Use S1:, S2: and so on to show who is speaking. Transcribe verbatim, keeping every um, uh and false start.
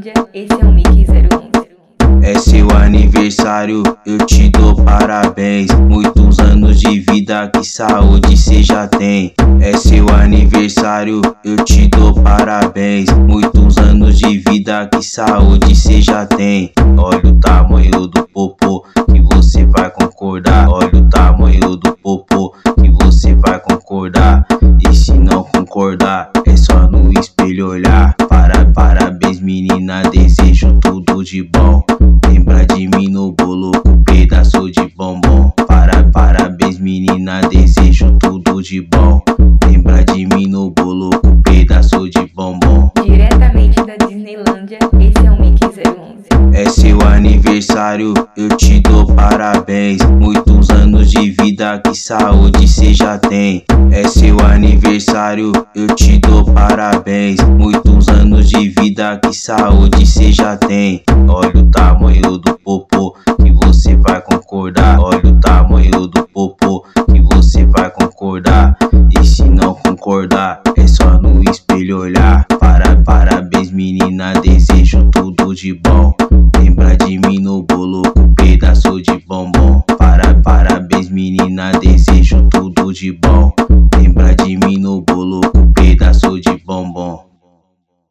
S1: Disneylândia, esse é o Mickey zero onze.
S2: É seu aniversário, eu te dou parabéns. Muitos anos de vida, que saúde cê já tem. É seu aniversário, eu te dou parabéns. Muitos anos de vida, que saúde cê já tem. Olha o tamanho do popô, que você vai concordar. Olha o tamanho do popô, que você vai concordar. E se não concordar, é só no espelho olhar. Para, parabéns menina, desejo tudo de bom. Lembra de mim no bolo com pedaço de bombom. Para, parabéns menina, desejo tudo de bom. Lembra de mim no bolo com pedaço de bombom.
S1: Diretamente da Disneylândia, esse é o Mickey zero onze.
S2: É seu aniversário, eu te dou parabéns. Muitos anos de vida, que saúde cê já tem. É seu aniversário, eu te dou parabéns. Muitos anos de vida, que saúde cê já tem. Olha o tamanho do popô, que você vai concordar. Olha o tamanho do popô, que você vai concordar. E se não concordar, é só no espelho olhar. Para, parabéns menina, desejo tudo de bom. Lembra de mim no bolo com pedaço de bombom. Para, parabéns menina, desejo tudo de bom.